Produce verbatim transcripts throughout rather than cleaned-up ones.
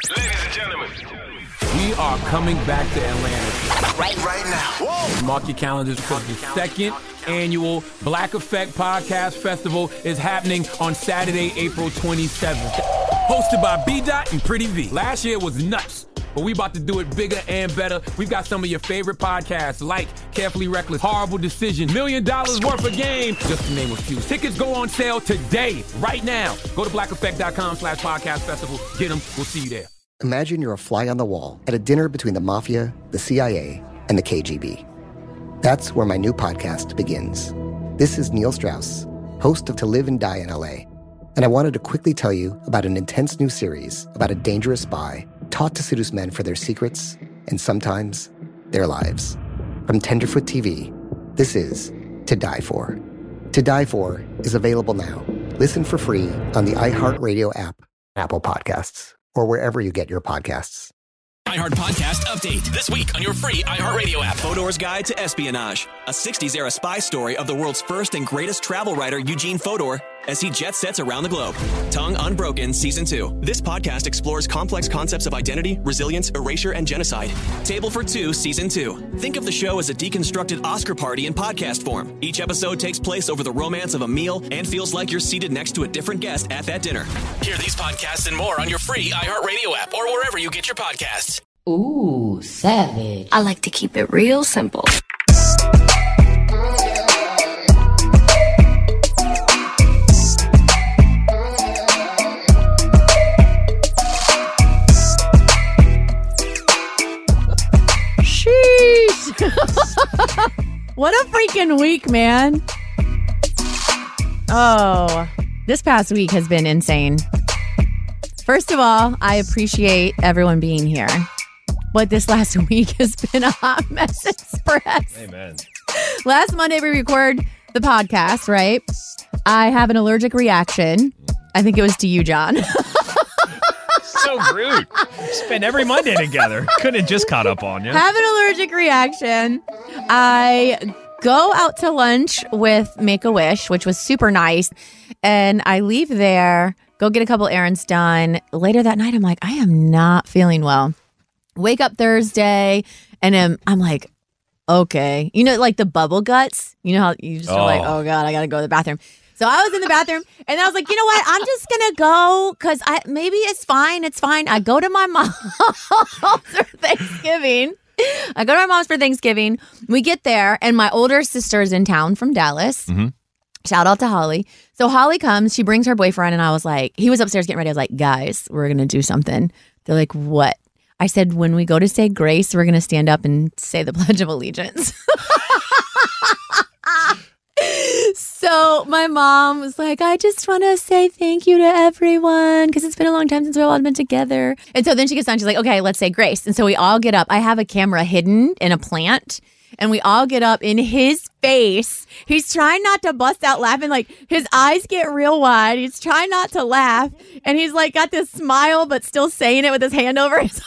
Ladies and gentlemen, we are coming back to Atlanta. Right, right now. Whoa. Mark your calendars because the second annual Black Effect Podcast Festival is happening on Saturday, April twenty-seventh. Hosted by B-Dot and Pretty V. Last year was nuts, but we about to do it bigger and better. We've got some of your favorite podcasts like Carefully Reckless, Horrible Decision, Million Dollars Worth of Game, just to name a few. Tickets go on sale today, right now. Go to blackeffect.com slash podcast festival. Get them. We'll see you there. Imagine you're a fly on the wall at a dinner between the Mafia, the C I A, and the K G B. That's where my new podcast begins. This is Neil Strauss, host of To Live and Die in L A, and I wanted to quickly tell you about an intense new series about a dangerous spy taught to seduce men for their secrets and sometimes their lives. From Tenderfoot T V, this is To Die For. To Die For is available now. Listen for free on the iHeartRadio app, Apple Podcasts, or wherever you get your podcasts. iHeart Podcast Update. This week on your free iHeartRadio app. Fodor's Guide to Espionage. A sixties-era spy story of the world's first and greatest travel writer, Eugene Fodor, as he jet sets around the globe. Tongue Unbroken Season two. This podcast explores complex concepts of identity, resilience, erasure, and genocide. Table for Two Season two. Think of the show as a deconstructed Oscar party in podcast form. Each episode takes place over the romance of a meal and feels like you're seated next to a different guest at that dinner. Hear these podcasts and more on your free iHeartRadio app or wherever you get your podcasts. Ooh, savage. I like to keep it real simple. What a freaking week, man. Oh, this past week has been insane. First of all, I appreciate everyone being here. But this last week has been a hot mess express. Amen. Last Monday, we record the podcast, right? I have an allergic reaction. I think it was to you, John. So rude. Spend every Monday together. Couldn't have just caught up on you. Have an allergic reaction. I go out to lunch with Make-A-Wish, which was super nice. And I leave there, go get a couple errands done. Later that night, I'm like, I am not feeling well. Wake up Thursday, and I'm, I'm like, okay. You know, like the bubble guts? You know how you just Oh. are like, oh, God, I got to go to the bathroom. So I was in the bathroom, and I was like, you know what? I'm just going to go because I maybe it's fine. It's fine. I go to my mom's for Thanksgiving. I go to my mom's for Thanksgiving. We get there, and my older sister's in town from Dallas. Mm-hmm. Shout out to Holly. So Holly comes. She brings her boyfriend, and I was like, he was upstairs getting ready. I was like, guys, we're going to do something. They're like, what? I said, when we go to say grace, we're going to stand up and say the Pledge of Allegiance. So my mom was like, I just want to say thank you to everyone because it's been a long time since we've all been together. And so then she gets on. She's like, okay, let's say grace. And so we all get up. I have a camera hidden in a plant. And we all get up in his face. He's trying not to bust out laughing. Like, his eyes get real wide. He's trying not to laugh. And he's like got this smile, but still saying it with his hand over his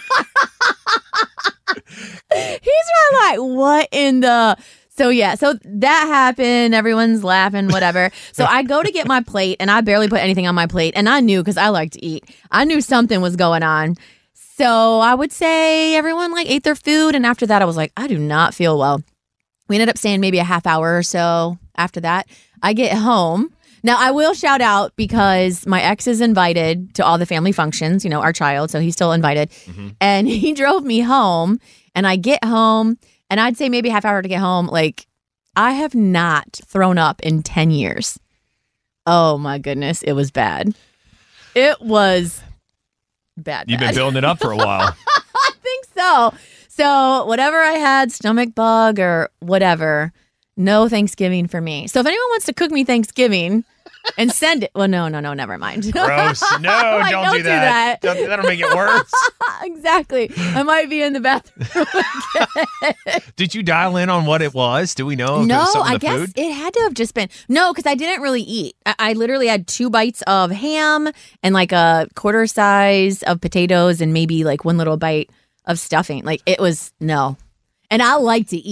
He's really like, what in the... So, yeah, so that happened. Everyone's laughing, whatever. So I go to get my plate, and I barely put anything on my plate. And I knew, because I like to eat, I knew something was going on. So I would say everyone like ate their food. And after that, I was like, I do not feel well. We ended up staying maybe a half hour or so after that. I get home. Now, I will shout out because my ex is invited to all the family functions, you know, our child. So he's still invited. Mm-hmm. And he drove me home. And I get home. And I'd say maybe a half hour to get home. Like, I have not thrown up in ten years. Oh, my goodness. It was bad. It was bad. You've bad. been building it up for a while. I think so. So whatever I had, stomach bug or whatever, no Thanksgiving for me. So if anyone wants to cook me Thanksgiving and send it. Well, no, no, no, never mind. Gross. No, Like, don't, don't do do that. that. Don't- that'll make it worse. Exactly. I might be in the bathroom again. Did you dial in on what it was? Do we know if it No, was some of I the guess food? it had to have just been. No, because I didn't really eat. I, I literally had two bites of ham and like a quarter size of potatoes and maybe like one little bite of stuffing. Like, it was, no. And I like to eat.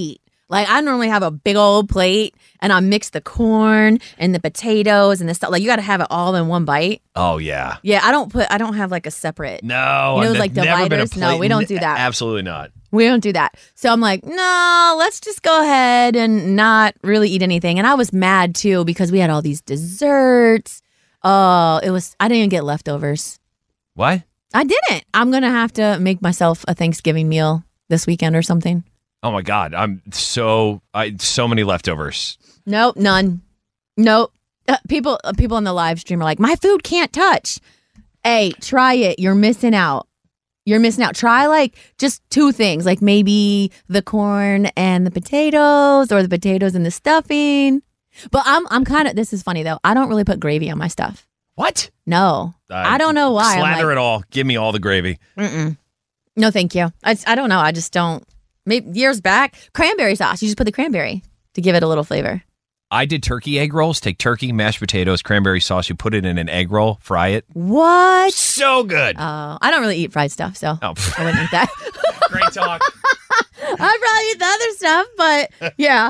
Like, I normally have a big old plate, and I mix the corn and the potatoes and the stuff. Like, you got to have it all in one bite. Oh, yeah. Yeah, I don't put, I don't have like a separate. No. You know, I've like never been a dividers? No, plate- we don't do that. Absolutely not. We don't do that. So I'm like, no, let's just go ahead and not really eat anything. And I was mad too because we had all these desserts. Oh, it was, I didn't even get leftovers. What? I didn't. I'm going to have to make myself a Thanksgiving meal this weekend or something. Oh, my God. I'm so, I so many leftovers. Nope, none. Nope. Uh, people, uh, people on the live stream are like, my food can't touch. Hey, try it. You're missing out. You're missing out. Try like just two things, like maybe the corn and the potatoes or the potatoes and the stuffing. But I'm I'm kind of, this is funny though. I don't really put gravy on my stuff. What? No. Uh, I don't know why. I'm Slather like, it all. Give me all the gravy. Mm-mm. No, thank you. I, I don't know. I just don't. Maybe years back, cranberry sauce. You just put the cranberry to give it a little flavor. I did turkey egg rolls. Take turkey, mashed potatoes, cranberry sauce. You put it in an egg roll, fry it. What? So good. Oh, I don't really eat fried stuff, so Oh. I wouldn't eat that. Great talk. I probably eat the other stuff, but yeah.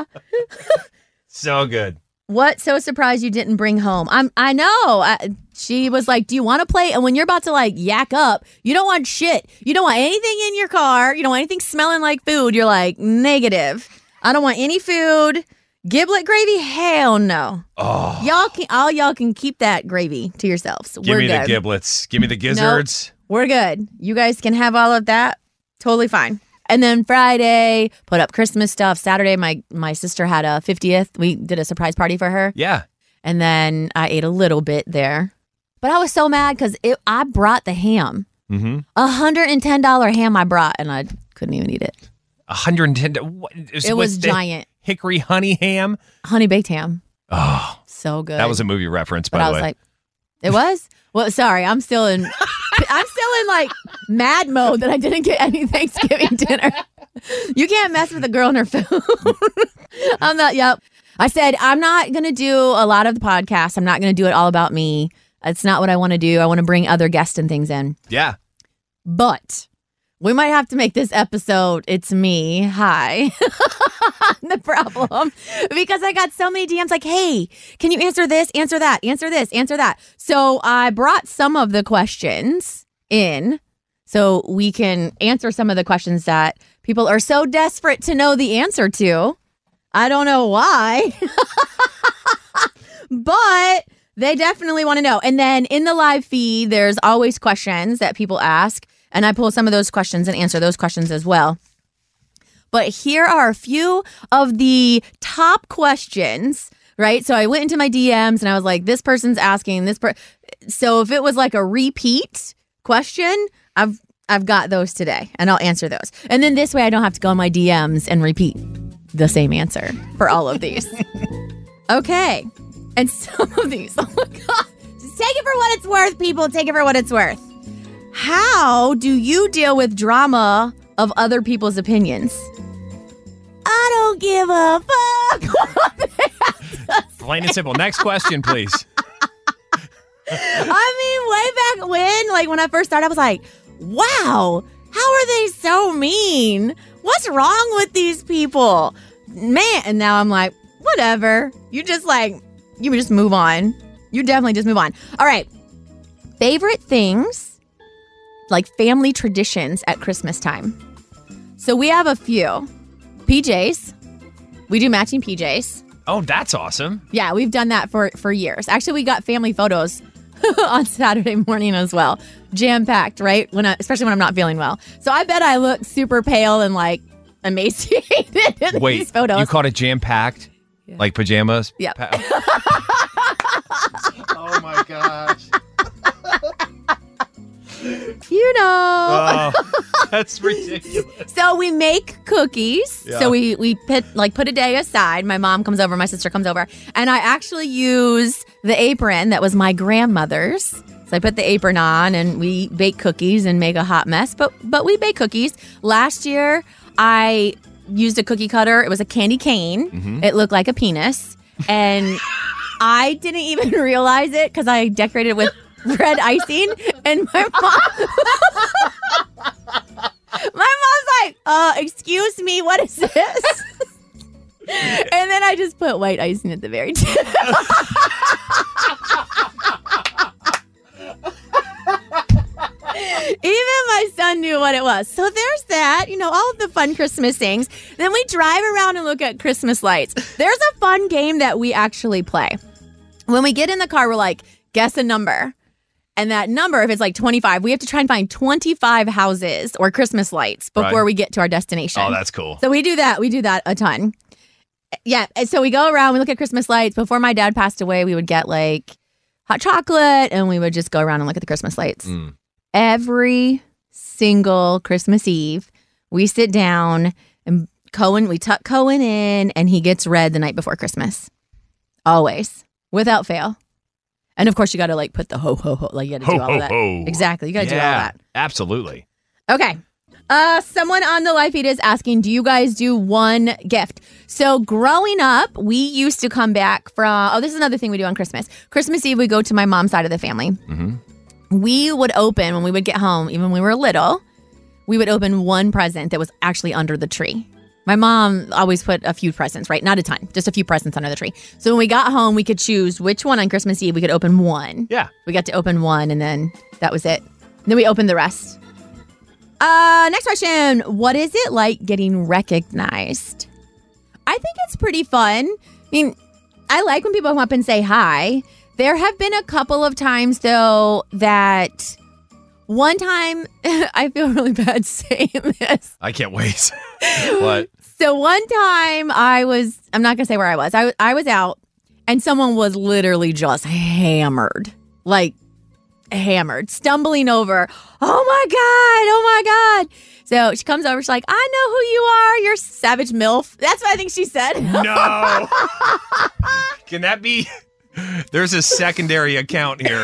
So good. What so surprised you didn't bring home? I'm. I know. I, she was like, "Do you want a plate?" And when you're about to like yak up, you don't want shit. You don't want anything in your car. You don't want anything smelling like food. You're like, negative. I don't want any food. Giblet gravy? Hell no. Oh. Y'all can. All y'all can keep that gravy to yourselves. Give We're me good. the giblets. Give me the gizzards. Nope. We're good. You guys can have all of that. Totally fine. And then Friday, put up Christmas stuff. Saturday, my my sister had a fiftieth. We did a surprise party for her. Yeah. And then I ate a little bit there. But I was so mad because I brought the ham. Mm-hmm. A one hundred ten dollars ham I brought, and I couldn't even eat it. one hundred ten What, is, It was the giant. Hickory honey ham. Honey baked ham. Oh, So good. that was a movie reference, by But I the was way. like, it was? Well, sorry. I'm still in, I'm still in like mad mode that I didn't get any Thanksgiving dinner. You can't mess with a girl and her food. I'm not, yep. I said, I'm not going to do a lot of the podcast. I'm not going to do it all about me. It's not what I want to do. I want to bring other guests and things in. yeah. But we might have to make this episode, it's me, hi, the problem. Because I got so many D Ms like, hey, can you answer this, answer that, answer this, answer that. So I brought some of the questions in so we can answer some of the questions that people are so desperate to know the answer to. I don't know why, but they definitely want to know. And then in the live feed, there's always questions that people ask. And I pull some of those questions and answer those questions as well. But here are a few of the top questions, right? So I went into my D Ms and I was like, this person's asking this. Per-. So if it was like a repeat question, I've I've got those today and I'll answer those. And then this way I don't have to go in my D Ms and repeat the same answer for all of these. Okay. And some of these, oh my God. Just take it for what it's worth, people. Take it for what it's worth. How do you deal with drama of other people's opinions? I don't give a fuck. Plain and simple. Next question, please. I mean, way back when, like when I first started, I was like, wow, how are they so mean? What's wrong with these people? Man, and now I'm like, whatever. You just like, you just move on. You definitely just move on. All right. Favorite things, like family traditions at Christmas time. So we have a few. P Js. We do matching P Js. Oh, that's awesome. Yeah, we've done that for, for years. Actually, we got family photos on Saturday morning as well. Jam-packed, right? When I, especially when I'm not feeling well. So I bet I look super pale and like emaciated in Wait, these photos. you called it jam-packed? Yeah. Like pajamas? Yep. Pa- Oh my gosh. You know. oh, that's ridiculous. So we make cookies. Yeah. So we we put like put a day aside. My mom comes over, my sister comes over, and I actually use the apron that was my grandmother's. So I put the apron on and we bake cookies and make a hot mess. But but we bake cookies. Last year I used a cookie cutter. It was a candy cane. Mm-hmm. It looked like a penis, and I didn't even realize it because I decorated it with red icing, and my mom my mom's like, uh excuse me, what is this? put white icing at the very tip. Even my son knew what it was. So there's that, you know, all of the fun Christmas things. Then we drive around and look at Christmas lights. There's a fun game that we actually play. When we get in the car, we're like, guess a number. And that number, if it's like twenty-five, we have to try and find twenty-five houses or Christmas lights before Right. we get to our destination. Oh, that's cool. So we do that. We do that a ton. Yeah. and So we go around, we look at Christmas lights. Before my dad passed away, we would get like hot chocolate and we would just go around and look at the Christmas lights. Mm. Every single Christmas Eve, we sit down and Cohen, we tuck Cohen in and he gets read the night before Christmas. Always. Without fail. And of course, you got to like put the ho, ho, ho. Like you got to do Ho, all ho, of that. ho. Exactly. You got to do all Yeah, that. absolutely. Okay. Uh, someone on the live feed is asking, do you guys do one gift? So growing up, we used to come back from, oh, this is another thing we do on Christmas. Christmas Eve, we go to my mom's side of the family. Mm-hmm. We would open, when we would get home, even when we were little, we would open one present that was actually under the tree. My mom always put a few presents, right? Not a ton, just a few presents under the tree. So when we got home, we could choose which one on Christmas Eve. We could open one. Yeah. We got to open one, and then that was it. Then we opened the rest. Uh, next question. What is it like getting recognized? I think it's pretty fun. I mean, I like when people come up and say hi. There have been a couple of times, though, that one time, I feel really bad saying this. I can't wait. What? So one time I was, I'm not going to say where I was. I, I was out and someone was literally just hammered, like hammered, stumbling over. Oh my God. Oh my God. So she comes over. She's like, I know who you are. You're Savage MILF. That's what I think she said. No. Can that be? There's a secondary account here.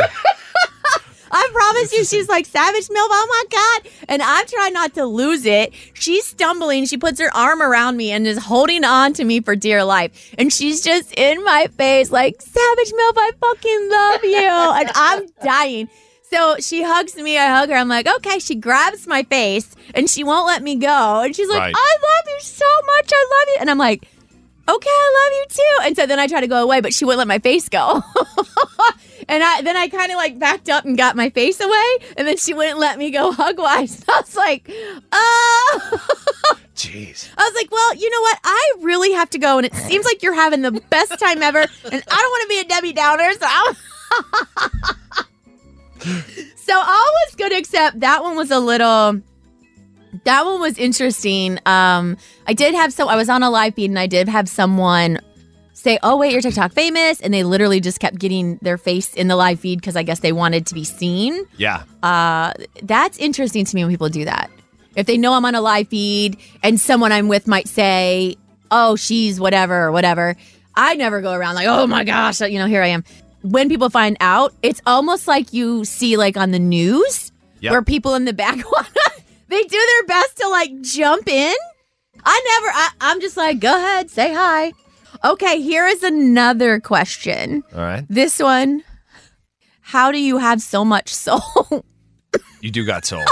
I promise you, she's like, Savage MILF, oh my God. And I'm trying not to lose it. She's stumbling. She puts her arm around me and is holding on to me for dear life. And she's just in my face like, Savage MILF, I fucking love you. And I'm dying. So she hugs me. I hug her. I'm like, okay. She grabs my face and she won't let me go. And she's like, Right. I love you so much. I love you. And I'm like, okay, I love you too. And so then I try to go away, but she wouldn't let my face go. And I then I kind of like backed up and got my face away, and then she wouldn't let me go hug-wise. I was like, oh. Jeez. I was like, well, you know what? I really have to go, and it seems like you're having the best time ever, and I don't want to be a Debbie Downer, so I'm So I was going to accept that one was a little... That one was interesting. Um, I did have so I was on a live feed, and I did have someone say, oh, wait, you're TikTok famous. And they literally just kept getting their face in the live feed because I guess they wanted to be seen. Yeah. Uh, that's interesting to me when people do that. If they know I'm on a live feed and someone I'm with might say, oh, she's whatever or whatever. I never go around like, oh, my gosh, you know, here I am. When people find out, it's almost like you see like on the news Yep. where people in the back want to, they do their best to like jump in. I never, I, I'm just like, go ahead, say hi. Okay, here is another question. All right. This one, how do you have so much soul? You do got soul.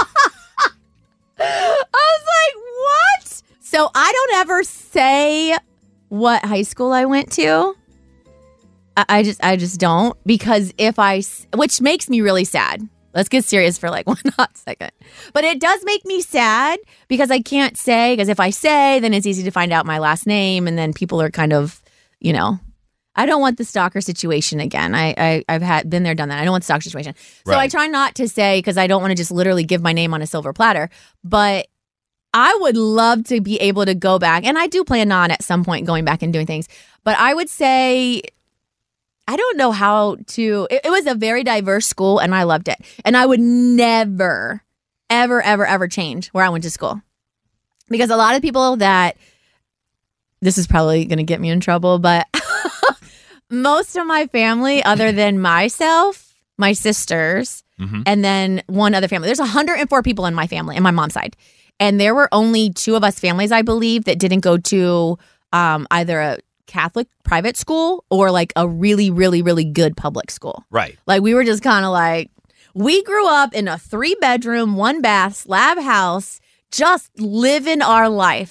I was like, what? So I don't ever say what high school I went to. I, I just, I just don't, because if I, s- which makes me really sad. Let's get serious for like one hot second. But it does make me sad because I can't say, because if I say, then it's easy to find out my last name, and then people are kind of, you know, I don't want the stalker situation again. I, I I've had been there, done that. I don't want the stalker situation. So Right. I try not to say, because I don't want to just literally give my name on a silver platter. But I would love to be able to go back, and I do plan on at some point going back and doing things. But I would say, I don't know how to, it, it was a very diverse school and I loved it. And I would never, ever, ever, ever change where I went to school. Because a lot of people that, this is probably going to get me in trouble, but most of my family, other than myself, my sisters, Mhm. and then one other family, there's one hundred four people in my family, in my mom's side. And there were only two of us families, I believe, that didn't go to um, either a Catholic private school or like a really, really, really good public school. Right. Like we were just kind of like, we grew up in a three bedroom, one bath slab house, just living our life.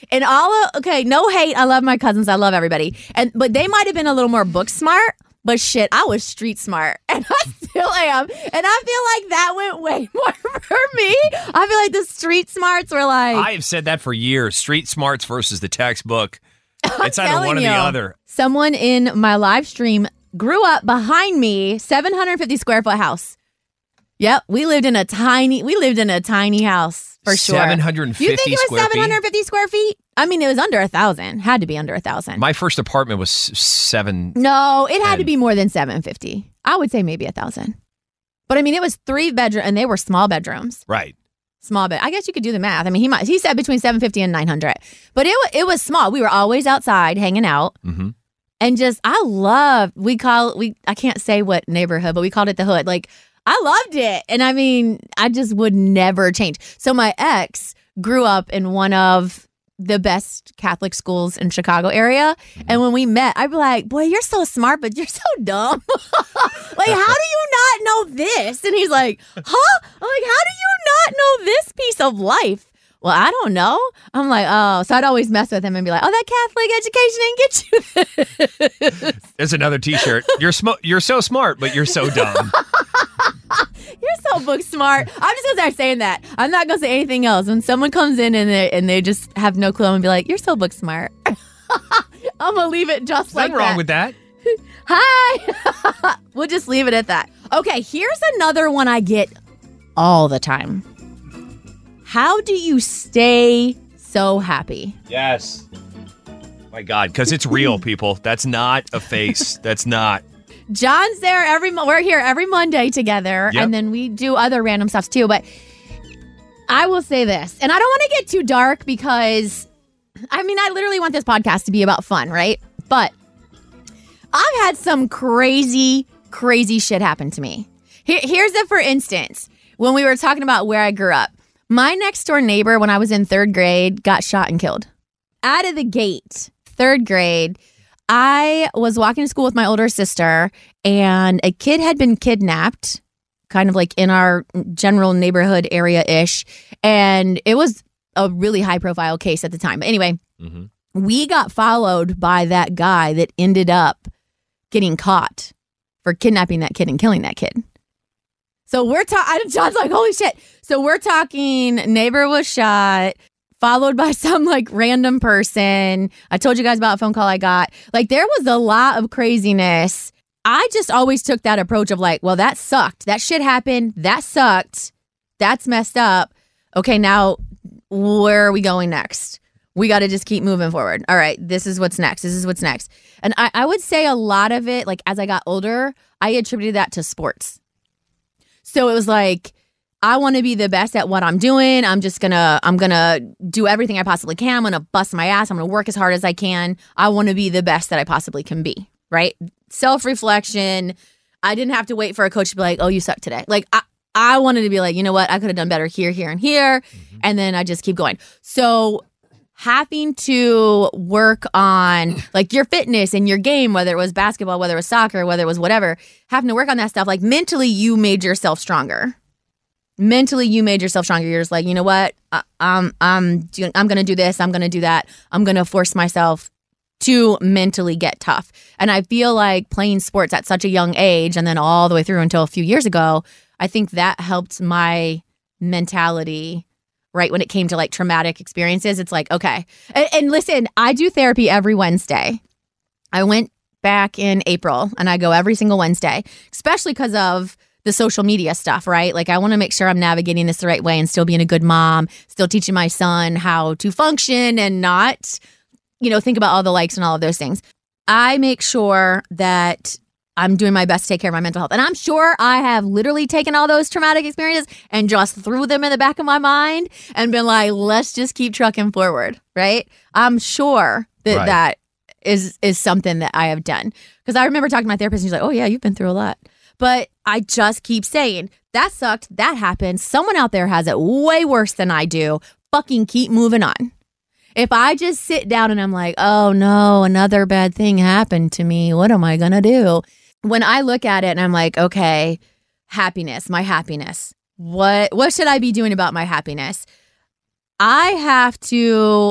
And all of, okay, no hate. I love my cousins. I love everybody. And but they might have been a little more book smart. But shit, I was street smart, and I still am. And I feel like that went way more for me. I feel like the street smarts were like... I have said that for years. Street smarts versus the textbook. It's either telling one or you. the other. Someone in my live stream grew up behind me, seven hundred fifty square foot house. Yep, we lived in a tiny, we lived in a tiny house for sure. seven hundred fifty You think it was square feet? seven hundred fifty square feet? I mean, it was under a thousand. Had to be under a thousand. My first apartment was s- seven. No, it had to And- be more than seven fifty. I would say maybe a thousand. But I mean, it was three bedroom, and they were small bedrooms. Right. Small bed. I guess you could do the math. I mean, he might. He said between seven fifty and nine hundred. But it wa- it was small. We were always outside hanging out, Mm-hmm. and just I love. We call we. I can't say what neighborhood, but we called it the hood. Like I loved it, and I mean, I just would never change. So my ex grew up in one of the best Catholic schools in Chicago area. And when we met, I'd be like, boy, you're so smart, but you're so dumb. Like, how do you not know this? And he's like, huh? I'm like, how do you not know this piece of life? Well, I don't know. I'm like, oh. So I'd always mess with him and be like, oh, that Catholic education didn't get you this. There's another T-shirt. You're sm- You're so smart, but you're so dumb. You're so book smart. I'm just gonna start saying that. I'm not gonna say anything else. When someone comes in and they and they just have no clue, I'm gonna be like, "You're so book smart." I'm gonna leave it just like Nothing wrong that. with that. Hi. We'll just leave it at that. Okay, here's another one I get all the time. How do you stay so happy? Yes. My God, because it's real, people. That's not a face. That's not. John's there every. Mo- we're here every Monday together, Yep. and then we do other random stuff too. But I will say this, and I don't want to get too dark because, I mean, I literally want this podcast to be about fun, right? But I've had some crazy, crazy shit happen to me. Here, here's it. For instance, when we were talking about where I grew up, my next door neighbor, when I was in third grade, got shot and killed. Out of the gate, third grade. I was walking to school with my older sister, and a kid had been kidnapped, kind of like in our general neighborhood area-ish. And it was a really high-profile case at the time. But anyway, Mm-hmm. we got followed by that guy that ended up getting caught for kidnapping that kid and killing that kid. So we're talking, John's like, holy shit. So we're talking, neighbor was shot, followed by some like random person. I told you guys about a phone call I got. Like there was a lot of craziness. I just always took that approach of like, well, that sucked. That shit happened. That sucked. That's messed up. Okay, now where are we going next? We got to just keep moving forward. All right, this is what's next. This is what's next. And I, I would say a lot of it, like as I got older, I attributed that to sports. So it was like, I want to be the best at what I'm doing. I'm just going to, I'm going to do everything I possibly can. I'm going to bust my ass. I'm going to work as hard as I can. I want to be the best that I possibly can be, right? Self-reflection. I didn't have to wait for a coach to be like, oh, you suck today. Like, I, I wanted to be like, you know what? I could have done better here, here, and here. Mm-hmm. And then I just keep going. So having to work on like your fitness and your game, whether it was basketball, whether it was soccer, whether it was whatever, having to work on that stuff, like mentally you made yourself stronger. Mentally, you made yourself stronger. You're just like, you know what? I, I'm I'm doing, I'm going to do this. I'm going to do that. I'm going to force myself to mentally get tough. And I feel like playing sports at such a young age and then all the way through until a few years ago, I think that helped my mentality, right? When it came to like traumatic experiences, it's like, okay. And, and listen, I do therapy every Wednesday. I went back in April and I go every single Wednesday, especially because of the social media stuff, right? Like I want to make sure I'm navigating this the right way and still being a good mom, still teaching my son how to function and not, you know, think about all the likes and all of those things. I make sure that I'm doing my best to take care of my mental health. And I'm sure I have literally taken all those traumatic experiences and just threw them in the back of my mind and been like, let's just keep trucking forward, right? I'm sure that Right. that is is something that I have done. Because I remember talking to my therapist and she's like, oh yeah, you've been through a lot. But I just keep saying, that sucked, that happened. Someone out there has it way worse than I do. Fucking keep moving on. If I just sit down and I'm like, oh no, another bad thing happened to me, what am I gonna do? When I look at it and I'm like, okay, happiness, my happiness. What what should I be doing about my happiness? I have to,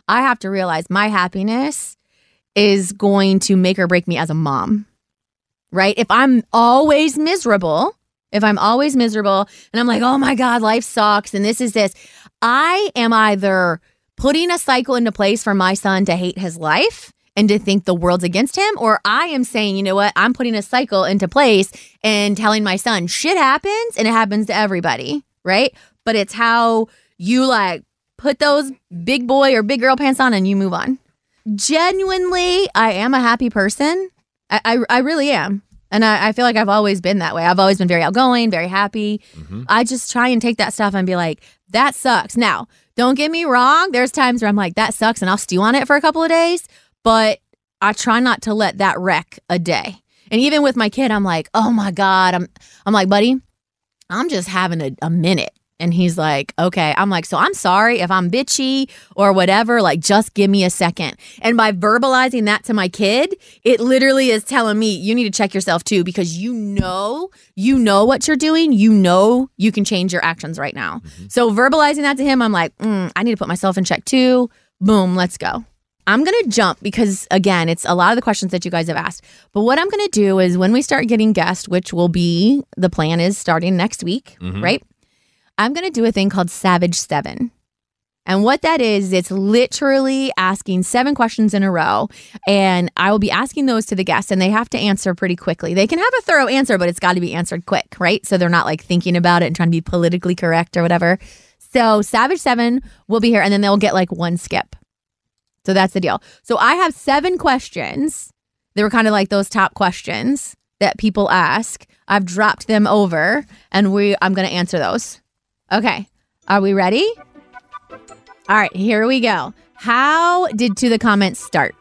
I have to realize my happiness is going to make or break me as a mom, right? If I'm always miserable, if I'm always miserable and I'm like, oh my God, life sucks and this is this, I am either putting a cycle into place for my son to hate his life and to think the world's against him, or I am saying, you know what, I'm putting a cycle into place and telling my son shit happens and it happens to everybody, right? But it's how you like put those big boy or big girl pants on and you move on. Genuinely, I am a happy person. I, I, I really am. And I, I feel like I've always been that way. I've always been very outgoing, very happy. Mm-hmm. I just try and take that stuff and be like, that sucks. Now, don't get me wrong. There's times where I'm like, that sucks, and I'll stew on it for a couple of days. But I try not to let that wreck a day. And even with my kid, I'm like, oh my God. I'm I'm like, buddy, I'm just having a, a minute. And he's like, okay. I'm like, so I'm sorry if I'm bitchy or whatever. Like, just give me a second. And by verbalizing that to my kid, it literally is telling me, you need to check yourself too, because you know, you know what you're doing. You know you can change your actions right now. Mm-hmm. So verbalizing that to him, I'm like, mm, I need to put myself in check too. Boom, let's go. I'm going to jump because, again, it's a lot of the questions that you guys have asked. But what I'm going to do is when we start getting guests, which will be, the plan is starting next week, mm-hmm. right? I'm going to do a thing called Savage Seven. And what that is, it's literally asking seven questions in a row. And I will be asking those to the guests, and they have to answer pretty quickly. They can have a thorough answer, but it's got to be answered quick, right? So they're not like thinking about it and trying to be politically correct or whatever. So Savage Seven will be here, and then they'll get like one skip. So that's the deal. So I have seven questions. They were kind of like those top questions that people ask. I've dropped them over, and we I'm going to answer those. Okay. Are we ready? All right, here we go. How did To The Comments start?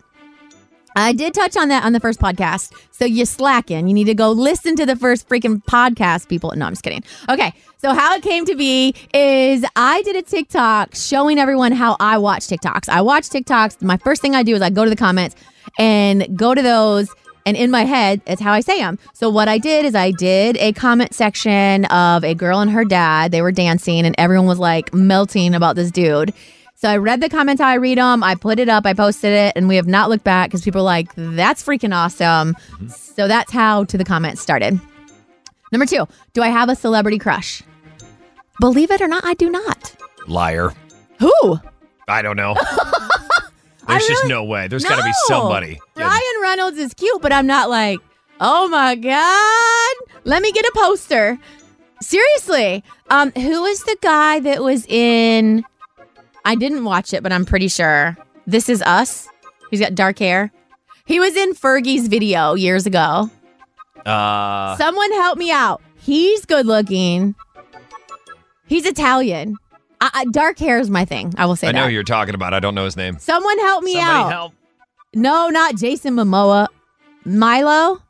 I did touch on that on the first podcast. So you're slacking. You need to go listen to the first freaking podcast, people. No, I'm just kidding. Okay. So how it came to be is I did a TikTok showing everyone how I watch TikToks. I watch TikToks. My first thing I do is I go to the comments and go to those. And in my head, it's how I say them. So what I did is I did a comment section of a girl and her dad. They were dancing and everyone was like melting about this dude. So I read the comments how I read them. I put it up. I posted it. And we have not looked back because people are like, that's freaking awesome. Mm-hmm. So that's how To The Comments started. Number two, do I have a celebrity crush? Believe it or not, I do not. Liar. Who? I don't know. There's really, just no way. There's no. got to be somebody. Ryan Reynolds is cute, but I'm not like, oh my God, let me get a poster. Seriously. Um, who is the guy that was in, I didn't watch it, but I'm pretty sure, This Is Us? He's got dark hair. He was in Fergie's video years ago. Uh, Someone help me out. He's good looking. He's Italian. I, I, dark hair is my thing. I will say I that. know who you're talking about. I don't know his name. Someone help me Somebody out. help. No, not Jason Momoa. Milo?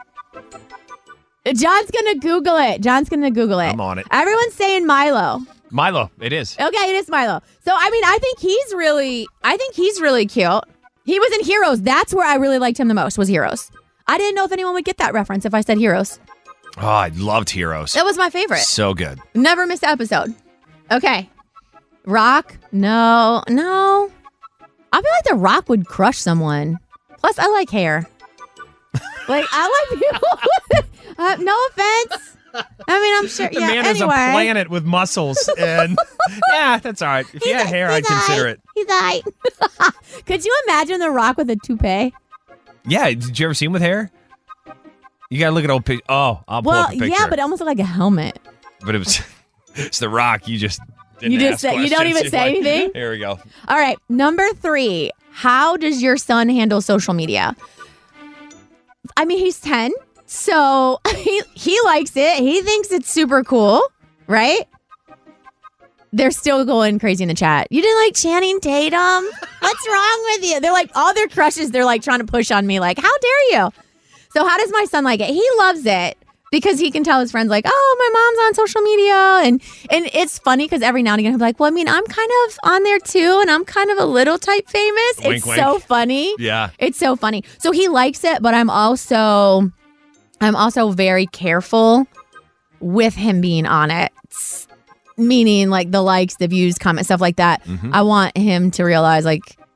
John's going to Google it. John's going to Google it. I'm on it. Everyone's saying Milo. Milo, it is. Okay, it is Milo. So, I mean, I think he's really, I think he's really cute. He was in Heroes. That's where I really liked him the most, was Heroes. I didn't know if anyone would get that reference if I said Heroes. Oh, I loved Heroes. That was my favorite. So good. Never missed an episode. Okay. Rock? No. No. I feel like The Rock would crush someone. Plus, I like hair. Like, I like people. uh, no offense. I mean, I'm sure. The yeah, man anyway. is a planet with muscles. And yeah, that's all right. If he had hair, I'd consider it. He's all right. Could you imagine The Rock with a toupee? Yeah. Did you ever see him with hair? You got to look at old pictures. Oh, I'll pull well, up a picture. yeah, but it almost looked like a helmet. But it was, it's The Rock. You just didn't You just ask say, you don't even say like, anything? Here we go. All right. Number three. How does your son handle social media? I mean, he's ten. So he he likes it. He thinks it's super cool, right? They're still going crazy in the chat. You didn't like Channing Tatum? What's wrong with you? They're like, all their crushes, they're like trying to push on me like, how dare you? So how does my son like it? He loves it because he can tell his friends like, oh, my mom's on social media. And and it's funny because every now and again he'll be like, well, I mean, I'm kind of on there too. And I'm kind of a little type famous. Wink, it's wink. so funny. Yeah. It's so funny. So he likes it, but I'm also... I'm also very careful with him being on it, meaning like the likes, the views, comments, stuff like that. Mm-hmm. I want him to realize like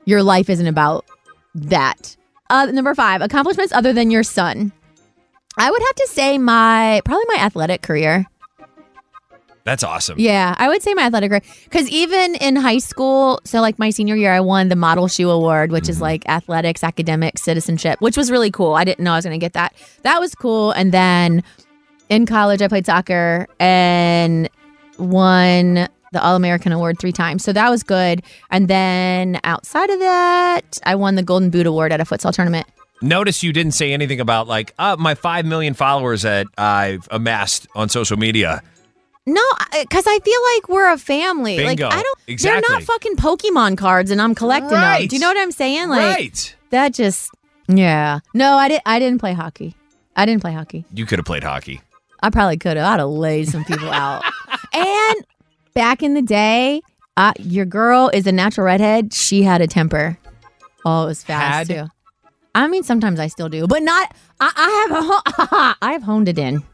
your life isn't about that. Uh, number five, accomplishments other than your son. I would have to say my, probably my athletic career. That's awesome. Yeah, I would say my athletic career. Because even in high school, so like my senior year, I won the Model Shoe Award, which mm-hmm. is like athletics, academics, citizenship, which was really cool. I didn't know I was going to get that. That was cool. And then in college, I played soccer and won the All-American Award three times. So that was good. And then outside of that, I won the Golden Boot Award at a futsal tournament. Notice you didn't say anything about like uh, my five million followers that I've amassed on social media. No, because I feel like we're a family. Bingo. Like I don't. Exactly. They're not fucking Pokemon cards, and I'm collecting Right. them. Do you know what I'm saying? Like Right. that just. Yeah. No, I didn't. I didn't play hockey. I didn't play hockey. You could have played hockey. I probably could have. I'd have laid some people out. And back in the day, uh, your girl is a natural redhead. She had a temper. Oh, it was fast Had? too. I mean, sometimes I still do, but not. I, I have. A, I have honed it in.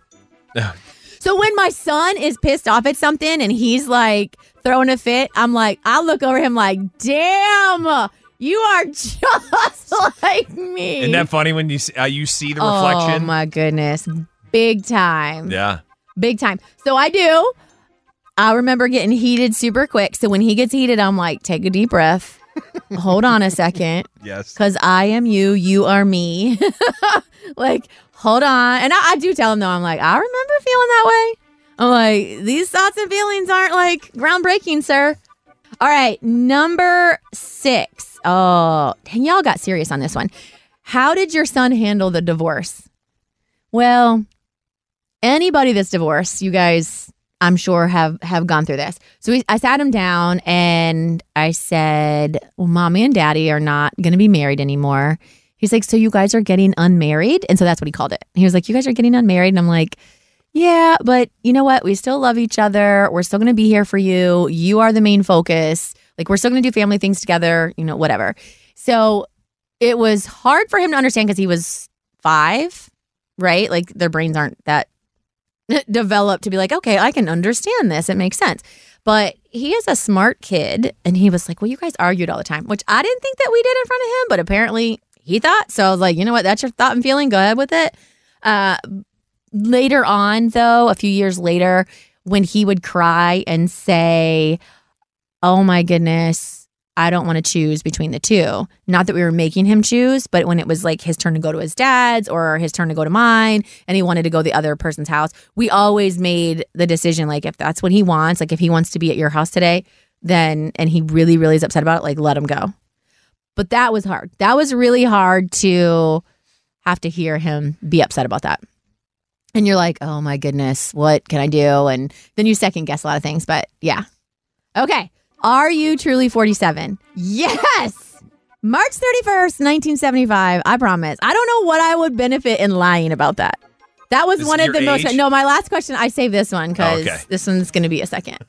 So when my son is pissed off at something and he's like throwing a fit, I'm like, I look over him like, damn, you are just like me. Isn't that funny when you see, uh, you see the Oh reflection? my goodness, big time. Yeah. Big time. So I do. I remember getting heated super quick. So when he gets heated, I'm like, take a deep breath. Hold on a second. Yes. Because I am you, you are me. Like, hold on. And I, I do tell him, though, I'm like, I remember feeling that way. I'm like, these thoughts and feelings aren't like groundbreaking, sir. All right. Number six. Oh, dang, y'all got serious on this one. How did your son handle the divorce? Well, anybody that's divorced, you guys, I'm sure have, have gone through this. So we, I sat him down and I said, well, mommy and daddy are not going to be married anymore. He's like, so you guys are getting unmarried? And so that's what he called it. He was like, you guys are getting unmarried? And I'm like, yeah, but you know what? We still love each other. We're still going to be here for you. You are the main focus. Like, we're still going to do family things together, you know, whatever. So it was hard for him to understand because he was five, right? Like, their brains aren't that developed to be like, okay, I can understand this. It makes sense. But he is a smart kid. And he was like, well, you guys argued all the time, which I didn't think that we did in front of him, but apparently he thought. So I was like, you know what? That's your thought and feeling. Go ahead with it. Uh, later on, though, a few years later, when he would cry and say, oh my goodness, I don't want to choose between the two. Not that we were making him choose, but when it was like his turn to go to his dad's or his turn to go to mine and he wanted to go to the other person's house, we always made the decision, like, if that's what he wants, like if he wants to be at your house today, then, and he really, really is upset about it, like, let him go. But that was hard. That was really hard to have to hear him be upset about that. And you're like, oh my goodness, what can I do? And then you second guess a lot of things, but yeah. Okay. Are you truly forty-seven? Yes! March thirty-first, nineteen seventy-five. I promise. I don't know what I would benefit in lying about that. That was Is one it of the your most... age? No, my last question, I saved this one because Okay. this one's going to be a second.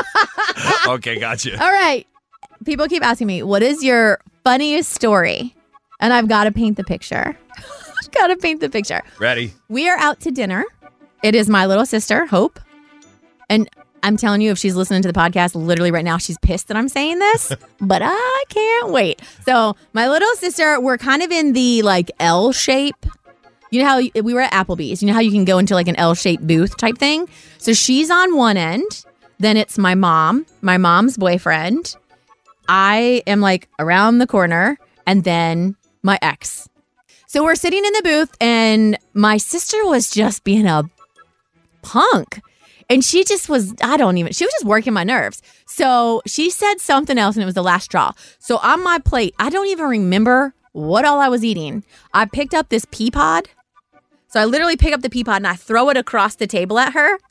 Okay, gotcha. All right. People keep asking me, what is your funniest story? And I've got to paint the picture. I've got to paint the picture. Ready? We are out to dinner. It is my little sister, Hope. And I'm telling you, if she's listening to the podcast literally right now, she's pissed that I'm saying this, but I can't wait. So my little sister, we're kind of in the like L shape. You know how you- we were at Applebee's. You know how you can go into like an L-shaped booth type thing? So she's on one end. Then it's my mom, my mom's boyfriend. I am like around the corner, and then my ex. So we're sitting in the booth, and my sister was just being a punk. And she just was, I don't even, she was just working my nerves. So she said something else, and it was the last straw. So on my plate, I don't even remember what all I was eating. I picked up this pea pod. So I literally pick up the pea pod, and I throw it across the table at her.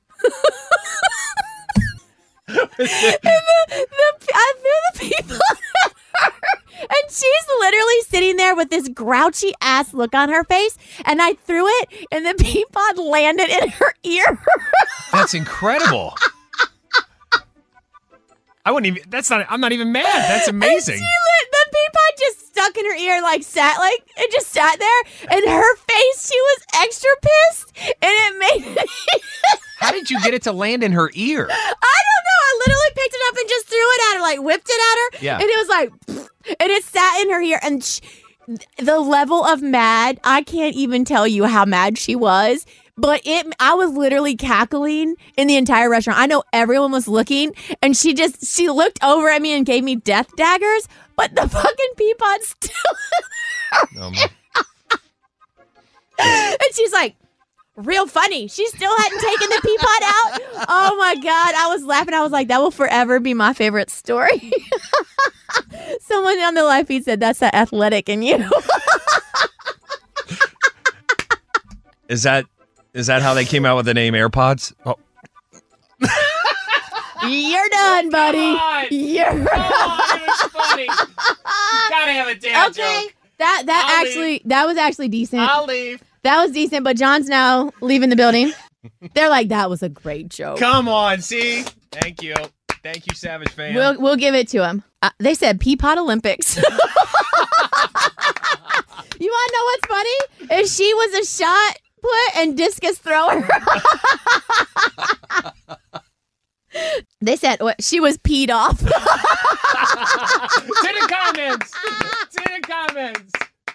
and the, the, I threw the pea pod at her. And she's literally sitting there with this grouchy ass look on her face. And I threw it, and the pea pod landed in her ear. That's incredible. I wouldn't even, that's not, I'm not even mad. That's amazing. And she lit, the pea pod just stuck in her ear, like sat, like, it just sat there. And her face, she was extra pissed. And it made me. How did you get it to land in her ear? I don't know. I literally picked it up and just threw it at her, like whipped it at her. Yeah. And it was like, And it sat in her ear. And she, the level of mad, I can't even tell you how mad she was. But it, I was literally cackling in the entire restaurant. I know everyone was looking, and she just, she looked over at me and gave me death daggers, but the fucking pea pod still. Oh, my. And she's like, real funny. She still hadn't taken the pea pod out. Oh my God. I was laughing. I was like, that will forever be my favorite story. Someone on the live feed said, that's that athletic in you. Is that is that how they came out with the name AirPods? Oh. You're done, buddy. God. You're Oh, it was funny. You gotta have a damn okay. joke. That that I'll actually leave. that was actually decent. I'll leave. That was decent, but John's now leaving the building. They're like, that was a great joke. Come on, see? Thank you. Thank you, Savage Fan. We'll we'll give it to him. Uh, they said Peapod Olympics. You want to know what's funny? If she was a shot put and discus thrower. They said what, she was peed off. To the comments. To the comments.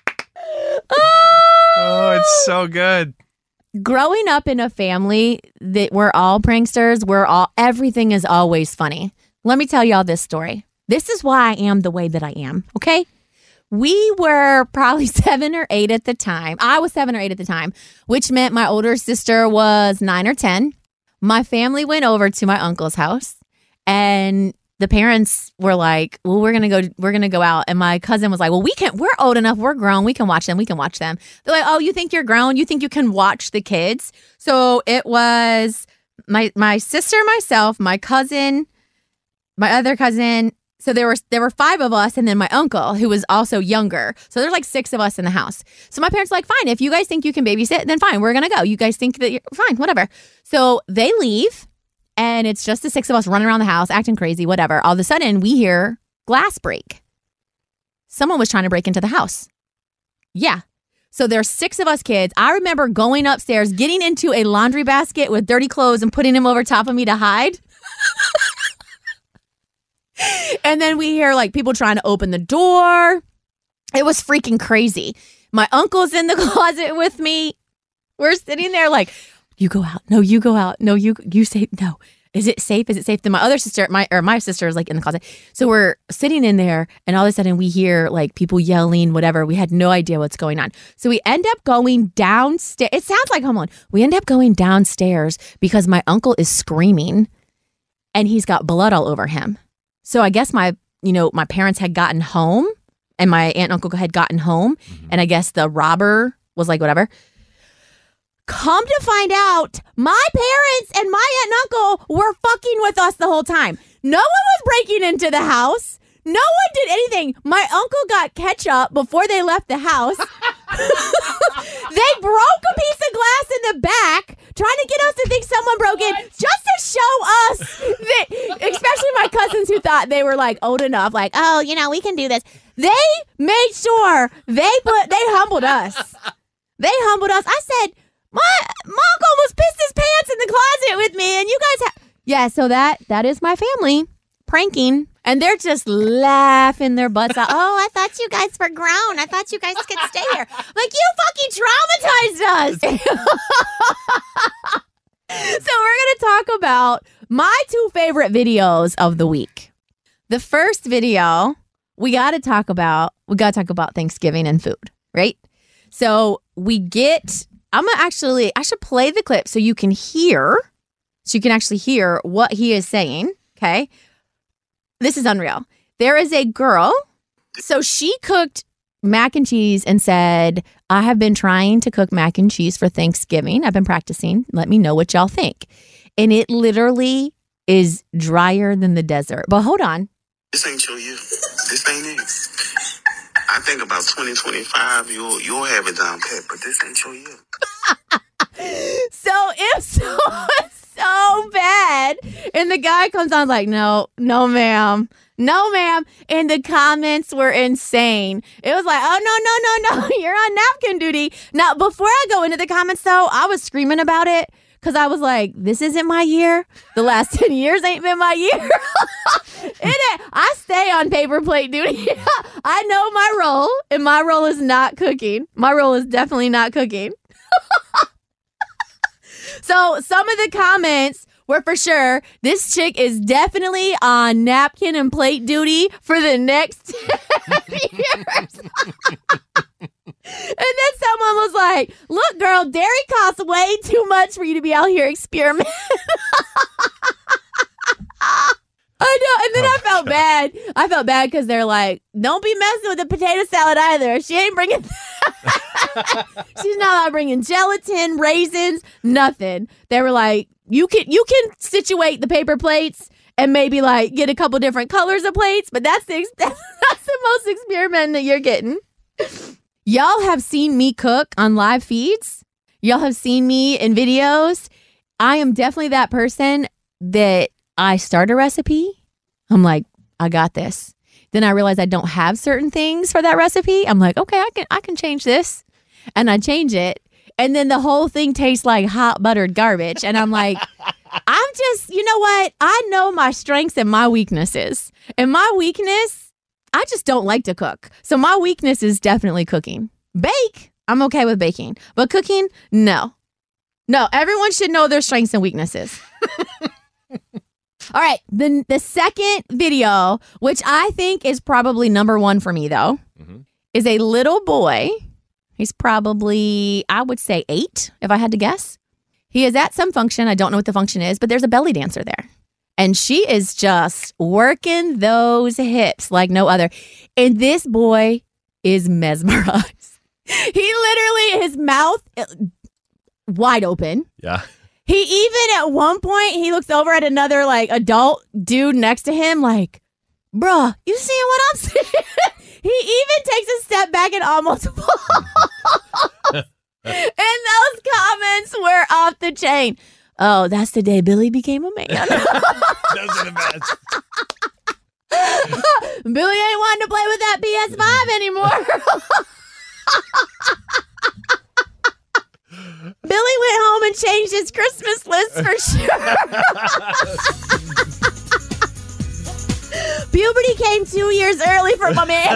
Oh, it's so good. Growing up in a family that we're all pranksters, we're all, everything is always funny. Let me tell y'all this story. This is why I am the way that I am, okay? We were probably seven or eight at the time. I was seven or eight at the time, which meant my older sister was nine or ten. My family went over to my uncle's house, and the parents were like, well, we're going to go, we're going to go out. And my cousin was like, well, we can't, we're old enough. We're grown. We can watch them. We can watch them. They're like, oh, you think you're grown? You think you can watch the kids? So it was my, my sister, myself, my cousin, my other cousin. So there were, there were five of us. And then my uncle, who was also younger. So there's like six of us in the house. So my parents were like, fine, if you guys think you can babysit, then fine, we're going to go. You guys think that you're fine, whatever. So they leave. And it's just the six of us running around the house, acting crazy, whatever. All of a sudden, we hear glass break. Someone was trying to break into the house. Yeah. So there's six of us kids. I remember going upstairs, getting into a laundry basket with dirty clothes and putting them over top of me to hide. And then we hear like people trying to open the door. It was freaking crazy. My uncle's in the closet with me. We're sitting there like, you go out. No, you go out. No, you you say no. Is it safe? Is it safe? Then my other sister, my or my sister is like in the closet. So we're sitting in there, and all of a sudden we hear like people yelling, whatever. We had no idea what's going on. So we end up going downstairs. It sounds like Home Alone. We end up going downstairs because my uncle is screaming, and he's got blood all over him. So I guess my you know my parents had gotten home, and my aunt and uncle had gotten home, mm-hmm. and I guess the robber was like whatever. Come to find out, my parents and my aunt and uncle were fucking with us the whole time. No one was breaking into the house. No one did anything. My uncle got ketchup before they left the house. They broke a piece of glass in the back, trying to get us to think someone broke in, just to show us that, especially my cousins who thought they were like old enough, like, oh, you know, we can do this. They made sure they put, they humbled us. They humbled us. I said, My, my uncle almost pissed his pants in the closet with me, and you guys have... Yeah, so that that is my family pranking, and they're just laughing their butts out. Oh, I thought you guys were grown. I thought you guys could stay here. Like, you fucking traumatized us. So we're going to talk about my two favorite videos of the week. The first video, we got to talk about, we got to talk about Thanksgiving and food, right? So we get... I'm going to actually, I should play the clip so you can hear, so you can actually hear what he is saying, okay? This is unreal. There is a girl, so she cooked mac and cheese and said, I have been trying to cook mac and cheese for Thanksgiving. I've been practicing. Let me know what y'all think. And it literally is drier than the desert. But hold on. This ain't your year. This ain't it. I think about twenty twenty-five, you'll you'll have it down pat, but this ain't your year. So it's so, so bad. And the guy comes on like, no, no, ma'am. No, ma'am. And the comments were insane. It was like, oh, no, no, no, no. You're on napkin duty. Now, before I go into the comments, though, I was screaming about it because I was like, this isn't my year. The last ten years ain't been my year. It, I say on paper plate duty. I know my role, and my role is not cooking. My role is definitely not cooking. So some of the comments were for sure, this chick is definitely on napkin and plate duty for the next ten years. And then someone was like, look, girl, dairy costs way too much for you to be out here experimenting. I know. And then I felt bad. I felt bad because they're like, don't be messing with the potato salad either. She ain't bringing She's not bringing gelatin, raisins, nothing. They were like, you can you can situate the paper plates and maybe like get a couple different colors of plates, but that's the that's the most experiment that you're getting. Y'all have seen me cook on live feeds. Y'all have seen me in videos. I am definitely that person that I start a recipe. I'm like, I got this. Then I realize I don't have certain things for that recipe. I'm like, okay, I can I can change this. And I change it. And then the whole thing tastes like hot buttered garbage. And I'm like, I'm just, you know what? I know my strengths and my weaknesses. And my weakness, I just don't like to cook. So my weakness is definitely cooking. Bake, I'm okay with baking. But cooking, no. No, everyone should know their strengths and weaknesses. All right, the, the second video, which I think is probably number one for me, though, mm-hmm. is a little boy. He's probably, I would say, eight, if I had to guess. He is at some function. I don't know what the function is, but there's a belly dancer there. And she is just working those hips like no other. And this boy is mesmerized. He literally, his mouth wide open. Yeah. He even at one point, he looks over at another like adult dude next to him like, bruh, you seeing what I'm seeing? He even takes a step back and almost falls. And those comments were off the chain. Oh, that's the day Billy became a man. Those are the best. Billy ain't wanting to play with that P S five anymore. Billy went home and changed his Christmas list for sure. Puberty came two years early for my man.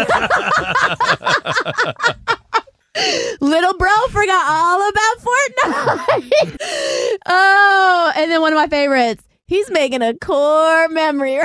Little bro forgot all about Fortnite. Oh, and then one of my favorites. He's making a core memory.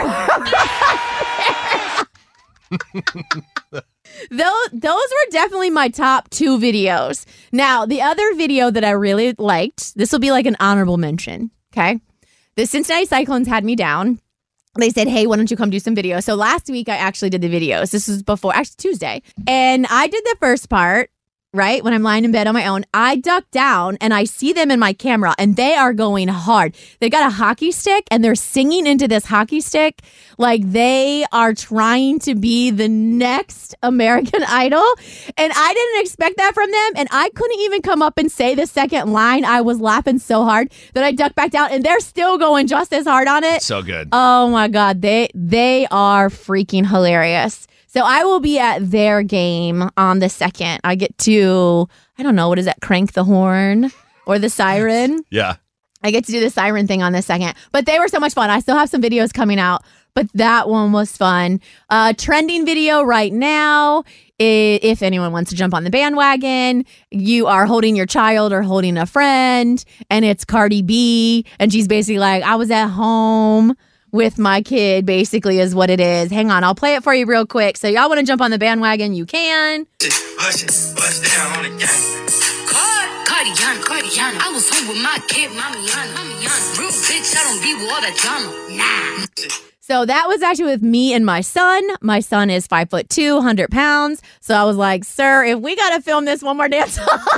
Those, those were definitely my top two videos. Now, the other video that I really liked, this will be like an honorable mention, okay? The Cincinnati Cyclones had me down. They said, hey, why don't you come do some videos? So last week, I actually did the videos. This was before, actually Tuesday. And I did the first part, right? When I'm lying in bed on my own, I duck down and I see them in my camera and they are going hard. They got a hockey stick and they're singing into this hockey stick like they are trying to be the next American Idol. And I didn't expect that from them. And I couldn't even come up and say the second line. I was laughing so hard that I ducked back down and they're still going just as hard on it. So good. Oh my God. They, they are freaking hilarious. So I will be at their game on the second. I get to, I don't know, what is that? Crank the horn or the siren? Yeah. I get to do the siren thing on the second. But they were so much fun. I still have some videos coming out, but that one was fun. Uh, trending video right now, if anyone wants to jump on the bandwagon, you are holding your child or holding a friend, and it's Cardi B. And she's basically like, I was at home with my kid, basically, is what it is. Hang on, I'll play it for you real quick. So y'all want to jump on the bandwagon, you can. Bust it, bust down on the gang. Cardiana, Cardiana. I was home with my kid, Mamiana, Mamiana. Real bitch, I don't be with all that drama. Nah. So that was actually with me and my son. My son is five foot two, one hundred pounds. So I was like, sir, if we got to film this one more dance.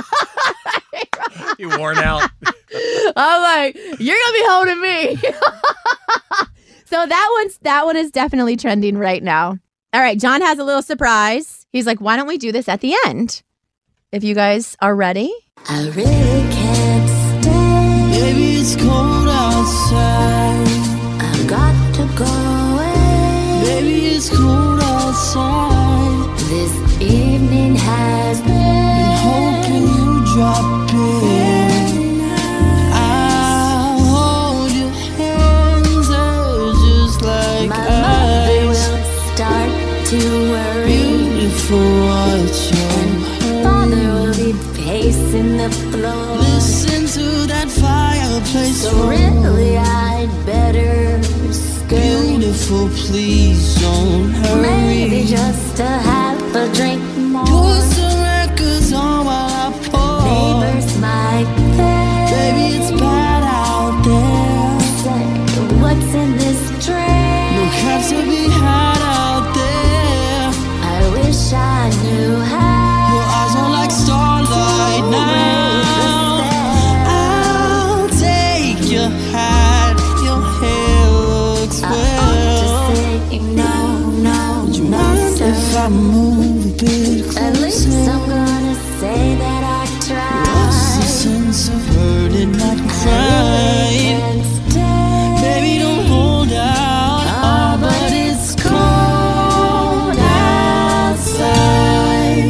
You worn out. I'm like, you're going to be holding me. So that one's that one is definitely trending right now. All right, John has a little surprise. He's like, why don't we do this at the end? If you guys are ready. I really can't stay. Baby, it's cold outside. I've got to go away. Baby, it's cold outside. This evening has been, been hoping you drop in. I'll hold your hands, they're just like my mother will ice. stop in the floor. Listen to that fireplace So roar. really I'd better scurry. Beautiful, please don't hurry. Maybe just a half a drink more. Put some records on while I pour. Neighbors might think, Baby, it's bad out there. say, what's in this drink? No cops to be had out there. I wish I knew how. Your eyes are like starlight now. I'll take your hat. Your hair looks I'm well. just saying no, no, Would you no, mind sir. if I move a bit At least I'm closer? gonna say that I What's the tried. sense of hurting, not crying? Instead, Baby, don't hold out. Oh, but it's cold outside.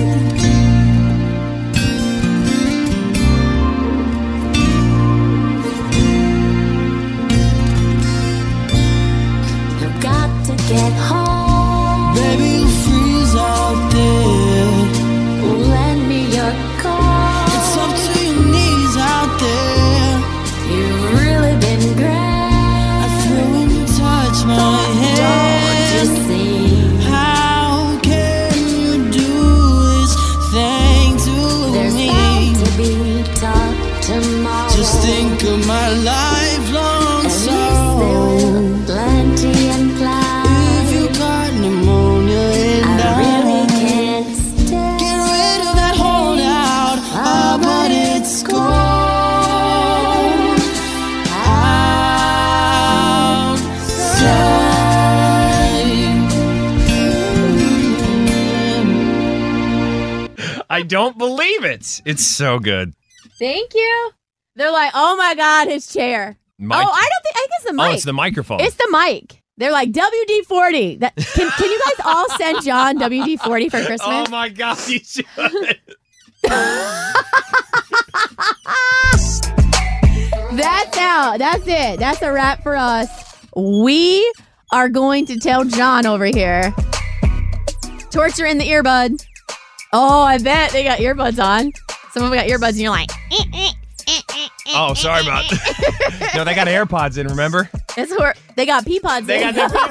you've got to get home. Baby, you freeze out there. Lend me your coat. It's up to your knees out there. You've really been great. I feel when you touch my Don't you hand. see? How can you do this thing to There's me? bound to be talk tomorrow. Just think of my lifelong At least there sorrow. will plenty implied. If you got pneumonia and I I really can't stay. get rid of that holdout. Oh, but it's cold outside. I don't believe it. It's so good. Thank you. They're like, oh my God, his chair. Mic- Oh, I don't think, I guess the mic. Oh, it's the microphone. It's the mic. They're like, W D forty. That, can, can you guys all send John W D forty for Christmas? Oh my God, you should. That's out. That's it. That's a wrap for us. We are going to tell John over here. Torture in the earbud. Oh, I bet they got earbuds on. Some of them got earbuds and you're like, eh, eh, eh, eh, eh, Oh, sorry about that. No, they got AirPods in, remember? It's where they got pea pods They in. got their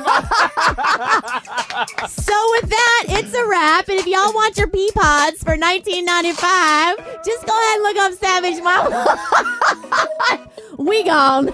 So with that, it's a wrap. And if y'all want your pea pods for nineteen ninety-five, just go ahead and look up Savage Mama. We gone.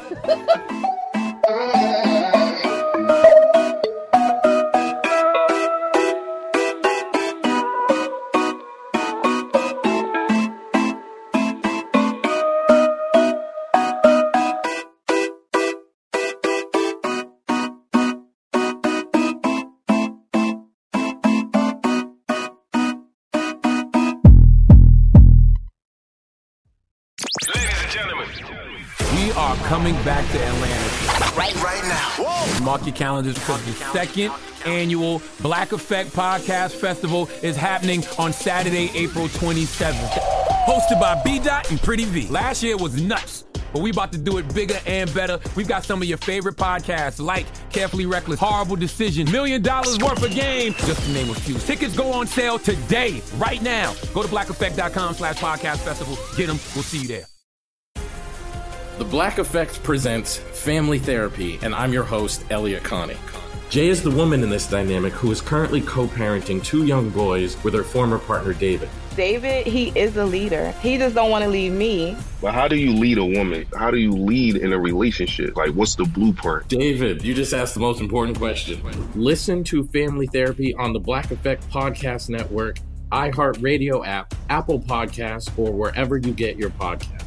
Ladies and gentlemen, We are coming back to Atlanta. right, right now. Whoa. Mark your calendars because the second annual Black Effect Podcast Festival is happening on Saturday, April twenty-seventh. Hosted by B Dot and Pretty V. Last year was nuts, but we about to do it bigger and better. We've got some of your favorite podcasts like Carefully Reckless, Horrible Decision, Million Dollars Worth of Game, just to name a few. Tickets go on sale today, right now. Go to blackeffect.com slash podcast festival. Get them. We'll see you there. The Black Effect presents Family Therapy, and I'm your host, Elliot Connie. Jay is the woman in this dynamic who is currently co-parenting two young boys with her former partner, David. David, he is a leader. He just don't want to leave me. But how do you lead a woman? How do you lead in a relationship? Like, what's the blueprint? David, you just asked the most important question. Listen to Family Therapy on the Black Effect Podcast Network, iHeartRadio app, Apple Podcasts, or wherever you get your podcasts.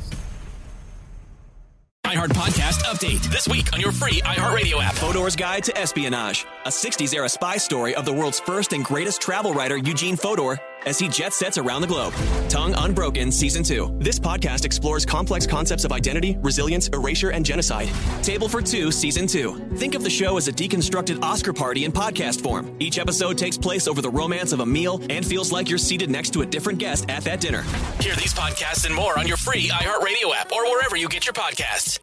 iHeart Podcast Update. This week on your free iHeartRadio app. Fodor's Guide to Espionage. A sixties era spy story of the world's first and greatest travel writer, Eugene Fodor, as he jet sets around the globe. Tongue Unbroken Season two. This podcast explores complex concepts of identity, resilience, erasure, and genocide. Table for Two Season two. Think of the show as a deconstructed Oscar party in podcast form. Each episode takes place over the romance of a meal and feels like you're seated next to a different guest at that dinner. Hear these podcasts and more on your free iHeartRadio app or wherever you get your podcasts.